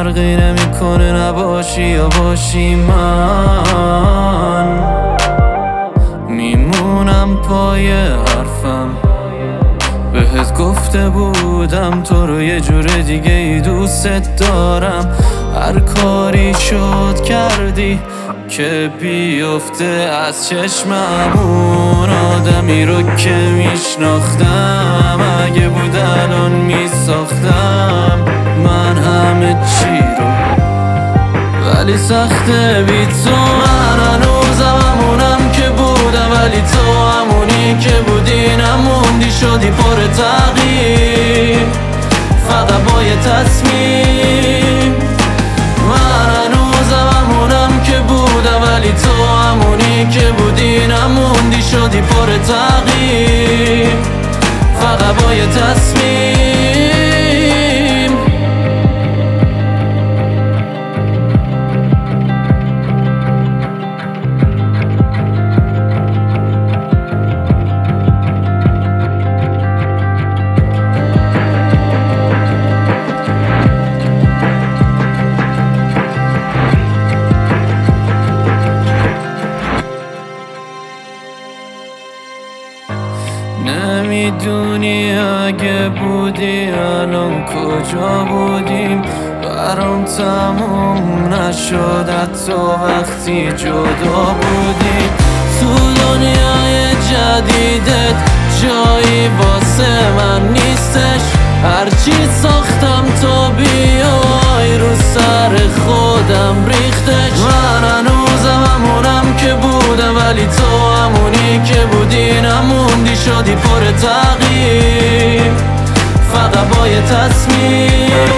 فرقی نمیکنه نباشی یا باشی، من میمونم پای حرفم. بهت گفته بودم تو رو یه جور دیگه ای دوست دارم. هر کاری شد کردی که بیفته از چشمم اون آدمی رو که میشناختم. اگه بود الان میساختم من همه چی رو، ولی سخته بی تو. من هنوزم همونم که بودم، ولی تو همونی که بودی نموندی، شدی پر تغییر فقط با یه تصمیم. من هنوزم همونم که بودم، ولی تو همونی که بودی نموندی، شدی پر تغییر فقط با یه تصمیم. نمیدونی اگه بودی الان کجا بودیم. برام تموم نشد حتی وقتی جدا بودیم. تو دنیای جدیدت جایی واسه من نیستش. هرچی ساختم تا بیای رو سر خودم ریختش. من هنوزم همونم که بودم، ولی تو همونی که بودی نموندی، شدی پر تغییر فقط با یه تصمیم.